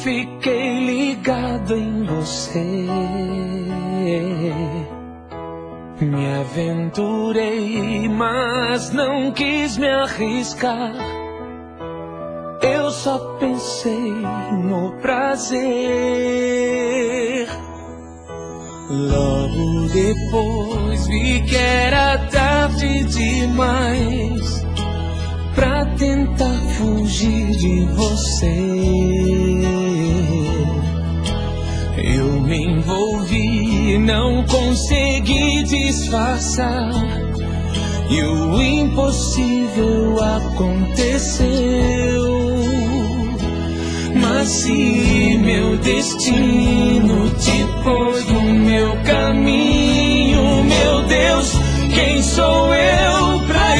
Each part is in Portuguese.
fiquei ligado em você. Me aventurei, mas não quis me arriscar. Eu só pensei no prazer. Logo depois vi que era tarde demais pra tentar fugir de você. Eu me envolvi, não consegui disfarçar, e o impossível aconteceu. Mas se meu destino te pôs no meu caminho, meu Deus, quem sou eu pra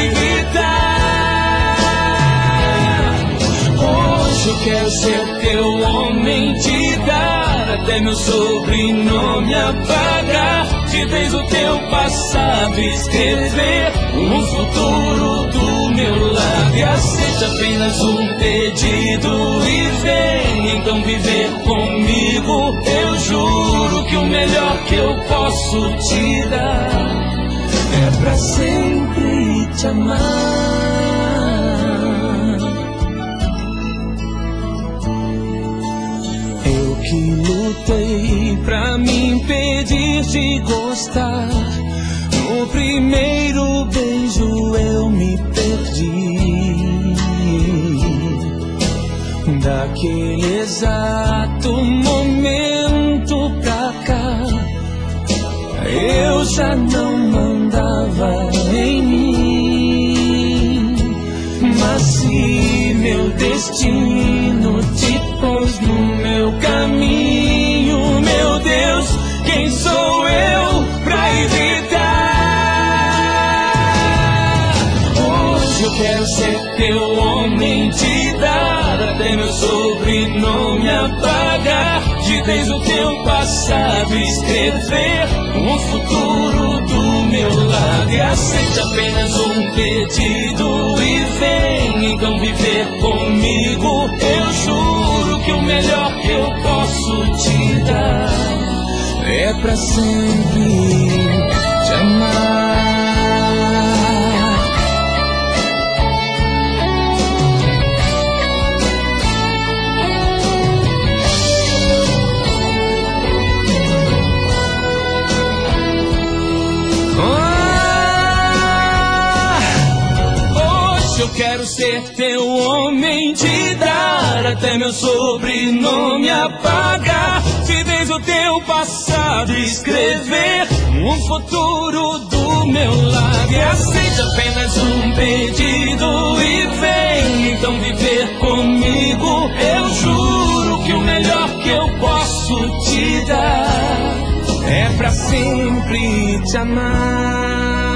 evitar? Hoje eu quero ser teu homem, te dar até meu sobrenome apagar, de vez o teu passado escrever um futuro do meu lado. E aceite apenas um pedido e vem então viver comigo. Eu juro que o melhor que eu posso te dar é pra sempre te amar. Eu que lutei pra me impedir de gostar, no primeiro beijo eu me perdi. Daquele exato momento pra cá, eu já não mandava em mim. Mas se meu destino te pôs no meu caminho, meu Deus, quem sou eu pra evitar? Hoje eu quero ser teu homem, te dar até meu sobrenome apagar, de vez o teu passado escrever um futuro do meu lado. E aceite apenas um pedido e vem então viver comigo. Eu juro que o melhor que eu posso te dar é pra sempre te amar. Hoje eu quero ser teu homem, te dar até meu sobrenome apagar, de vez o teu passado escrever um futuro do meu lado. E aceite apenas um pedido e vem então viver comigo. Eu juro que o melhor que eu posso te dar é pra sempre te amar.